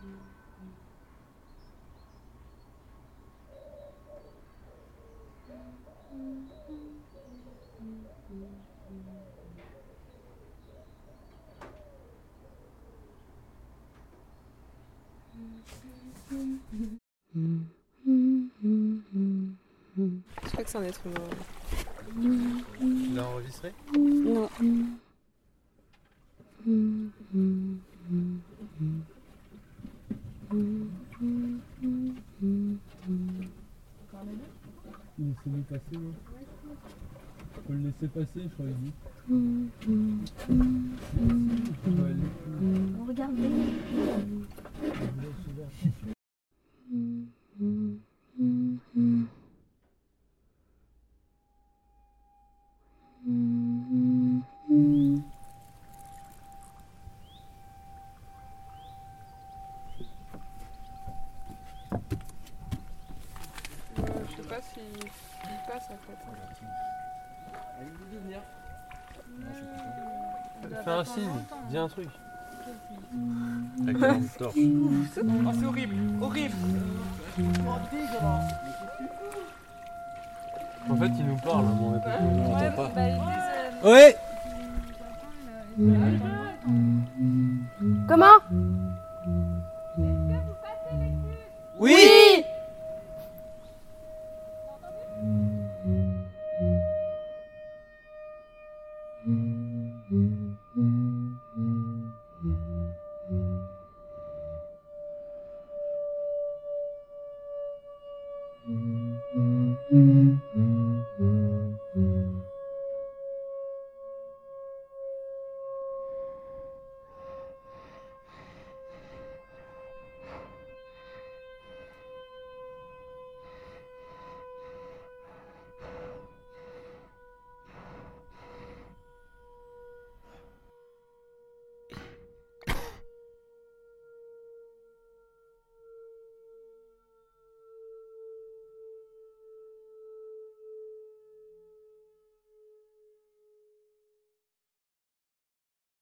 Je crois que c'est un être humain. Tu l'as enregistré ? Non. Il s'est mis passer, là. Faut le laisser passer, je crois, il dit. Regardez. Je sais pas s'il passe en fait. Allez-y de venir. Fais un signe, dis un truc. Avec la lampe torche. Oh, c'est horrible, horrible. Oh, dégueulasse. En fait, il nous parle, mais on n'entend pas. Ouais. Comment? Oui. Oui.